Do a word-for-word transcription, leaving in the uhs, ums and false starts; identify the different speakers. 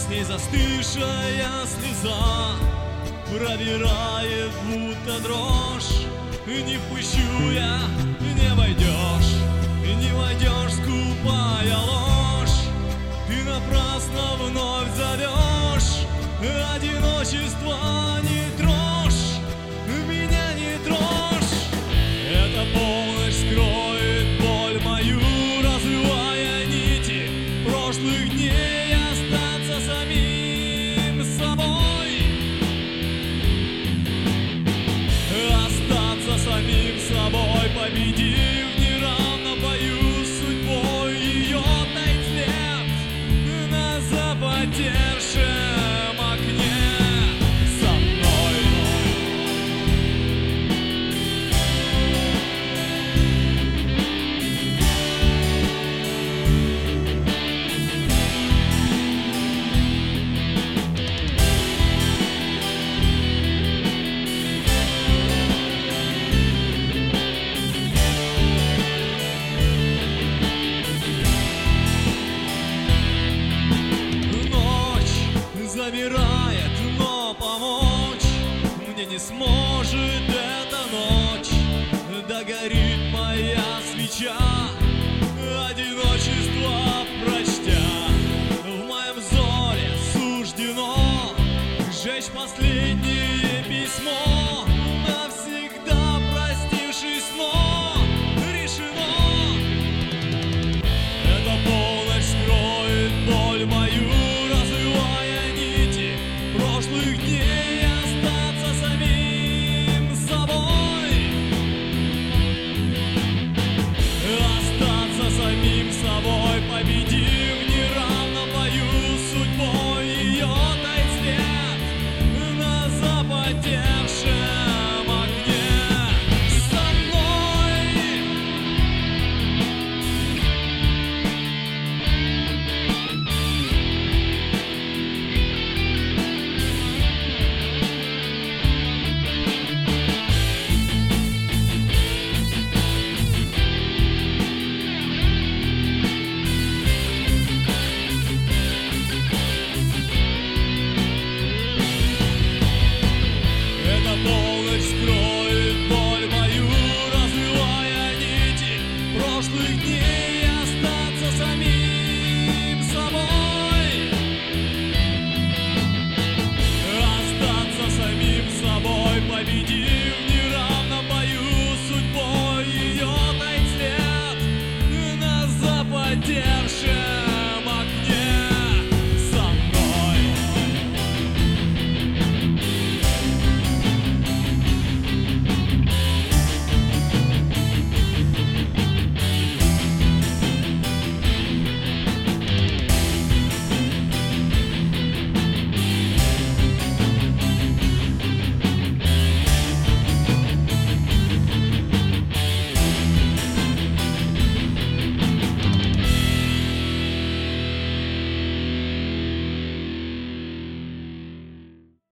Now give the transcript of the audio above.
Speaker 1: С ней застывшая слеза пробирает будто дрожь. Не впущу я, не войдешь, не войдешь, скупая ложь. Ты напрасно вновь зовешь, одиночество не трожь, меня не трожь. Эта полночь скроет боль мою, разрывая нити прошлых дней, остаться самим собой, остаться самим собой, победив в неравном бою с судьбой. Ее тает след на запотевшем окне со мной. Замирает, но помочь мне не сможет эта ночь. Догорит моя свеча, одиночество прочтя. В моем взоре суждено сжечь последний